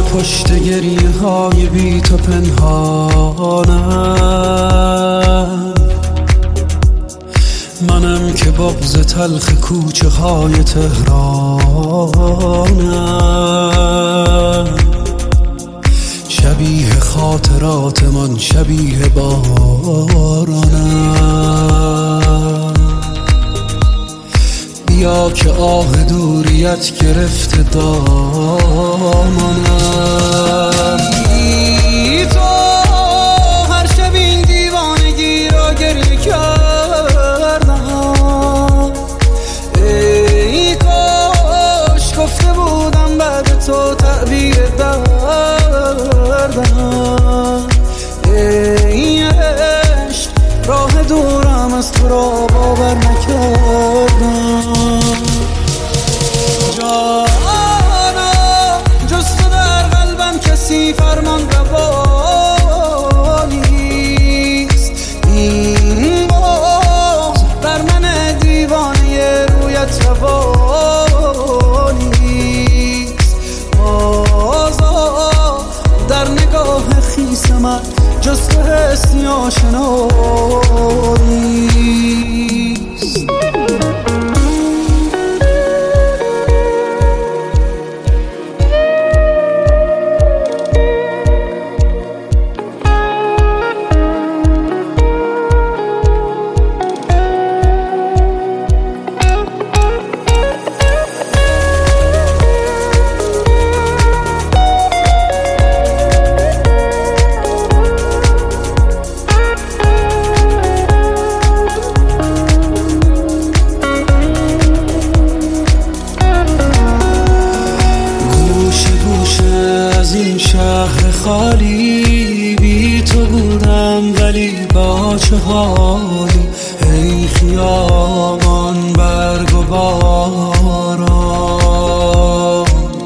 پشت گریه های بی تو پنهانم، منم که بغض تلخ کوچه های تهرانم. شبیه خاطرات من، شبیه بارانم. بیا که آه دوریت گرفته دامانم. بی تو هر شب این دیوانگی را گریه کردم. ای کاش گفته بودم بعد تو تعبیر دردم. ای عشق راه دورم از تو را باور نکردم. جانا جز تو در قلبم کسی فرمان روا نیست. این باز بر من دیوانه رویت روا نیست. بازا در نگاه خیس من جز تو حسی آشنا نیست. از این شهر خالی بی تو بودم، ولی با چه حالی. ای خیابان برگ و باران،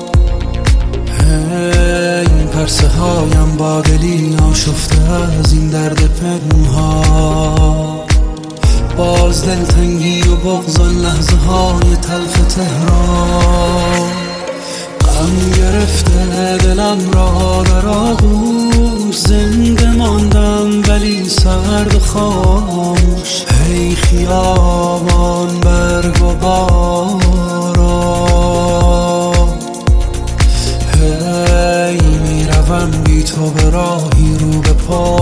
این پرسه هایم با دلی آشفته از این درد پنهان. باز دلتنگی و بغض آن لحظه های تلخ تهران. غم گرفته دلم را در آغوش، زنده ماندم ولی سرد و خاموش. ای خیابان برگ و باران، هی میروم بی تو به راهی رو به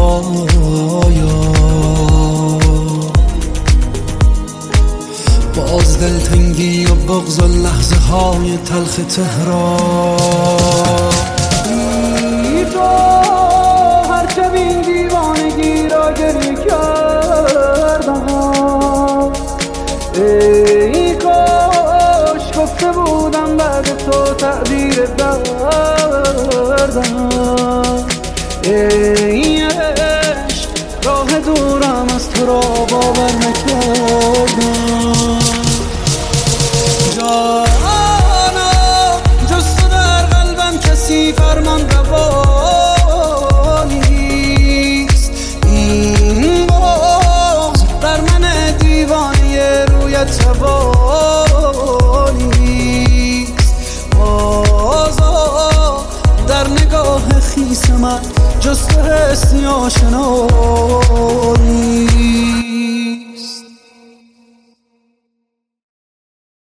پایان. باز دلتنگی و بغض و لحظه های تلخ تهران. بی تو هر شب این دیوانگی را گریه کردم. ای کاش گفته بودم بعد تو تعبیر دردم. ای عشق راه دورم از تو را باور نکردم. جانا جز تو در قلبم کسی فرمان روا نیست. این باز بر من دیوانه رویت روا نیست. بازا در نگاه خیس من جز تو حسی آشنا نیست.